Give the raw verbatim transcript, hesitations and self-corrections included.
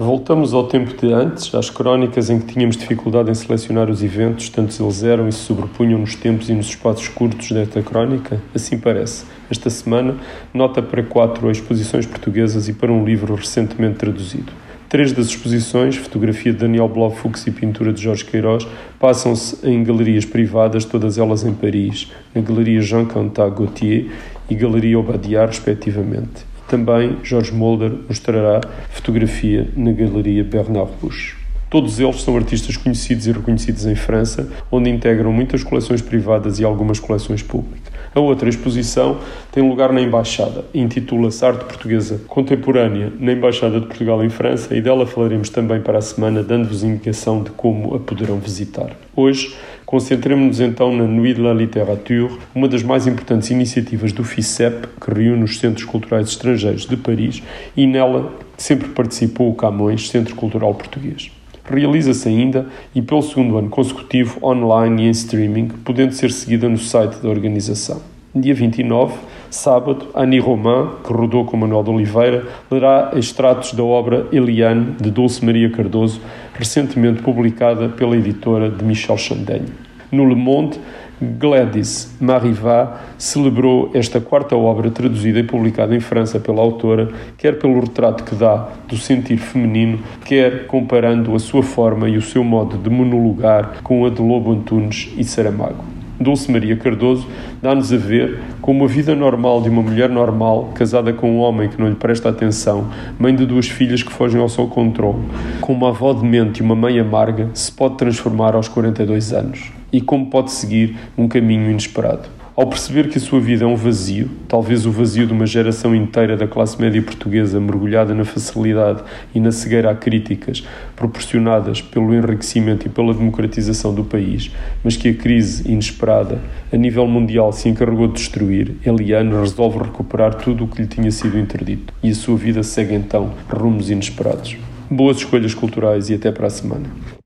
Voltamos ao tempo de antes, às crónicas em que tínhamos dificuldade em selecionar os eventos, tantos eles eram e se sobrepunham nos tempos e nos espaços curtos desta crónica? Assim parece. Esta semana, nota para quatro exposições portuguesas e para um livro recentemente traduzido. Três das exposições, fotografia de Daniel Blaufux e pintura de Jorge Queiroz, passam-se em galerias privadas, todas elas em Paris, na Galeria Jean Cantat Gaultier e Galeria Obadiah, respectivamente. Também Jorge Mulder mostrará fotografia na Galeria Bernard Busch. Todos eles são artistas conhecidos e reconhecidos em França, onde integram muitas coleções privadas e algumas coleções públicas. A outra exposição tem lugar na Embaixada, intitula-se Arte Portuguesa Contemporânea na Embaixada de Portugal em França, e dela falaremos também para a semana, dando-vos indicação de como a poderão visitar. Hoje, concentremos-nos então na Nuit de la Littérature, uma das mais importantes iniciativas do FICEP, que reúne os Centros Culturais Estrangeiros de Paris, e nela sempre participou o Camões, Centro Cultural Português. Realiza-se ainda, e pelo segundo ano consecutivo, online e em streaming, podendo ser seguida no site da organização. Dia vinte e nove, sábado, Annie Romain, que rodou com Manuel de Oliveira, lerá extratos da obra Eliane, de Dulce Maria Cardoso, recentemente publicada pela editora de Michel Chandaigne. No Le Monde, Gladys Marivat celebrou esta quarta obra traduzida e publicada em França pela autora, quer pelo retrato que dá do sentir feminino, quer comparando a sua forma e o seu modo de monologar com a de Lobo Antunes e Saramago. Dulce Maria Cardoso dá-nos a ver como a vida normal de uma mulher normal, casada com um homem que não lhe presta atenção, mãe de duas filhas que fogem ao seu controle, com uma avó demente e uma mãe amarga, se pode transformar aos quarenta e dois anos. E como pode seguir um caminho inesperado. Ao perceber que a sua vida é um vazio, talvez o vazio de uma geração inteira da classe média portuguesa mergulhada na facilidade e na cegueira a críticas proporcionadas pelo enriquecimento e pela democratização do país, mas que a crise inesperada a nível mundial se encarregou de destruir, Eliane resolve recuperar tudo o que lhe tinha sido interdito e a sua vida segue então rumos inesperados. Boas escolhas culturais e até para a semana.